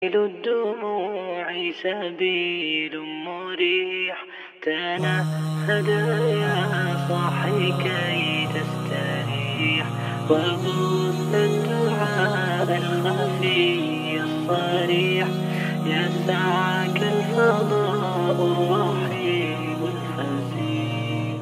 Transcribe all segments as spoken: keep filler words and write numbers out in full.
الدموع سبيل مريح، تنهد يا صاحي كي تستريح، وبث الدعاء الخفي الصريح، يسعك الفضاء الرحيم الفسيح.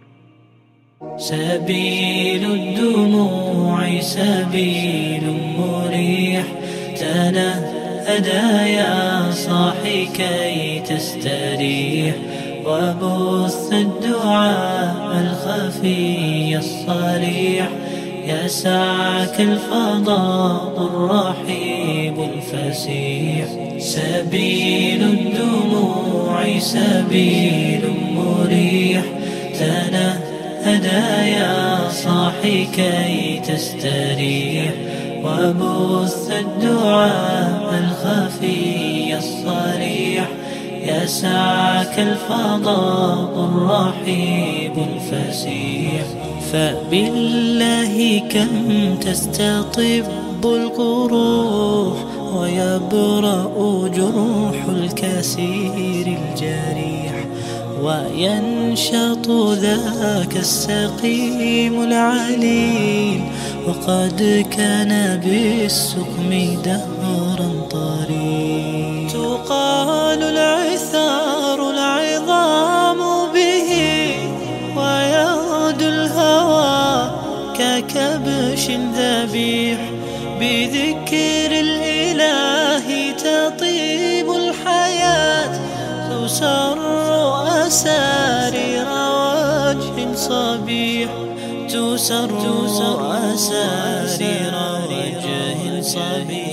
سبيل الدموع سبيل مريح، تنهد يا صاحي كي تستريح، وبث الدعاء الخفي الصريح، يسعك الفضاء الرحيب الفسيح. سبيل الدموع سبيل مريح، تنهد يا صاحي كي تستريح، وبث الدعاء الخفي الصريح، يسعك الفضاء الرحيب الفسيح. فبالله كم تستطب القروح، ويبرأ جروح الكسير الجريح، وينشط ذاك السقيم العليل، وقد كان بالسقم دهرا طريق. تقال العثار العظام به، ويغدو الهوى ككبش ذبيح، بذكر الإله تطيب الحياة، تسر أسارير وجه صبيح، تسر أسارير وجه صبيح.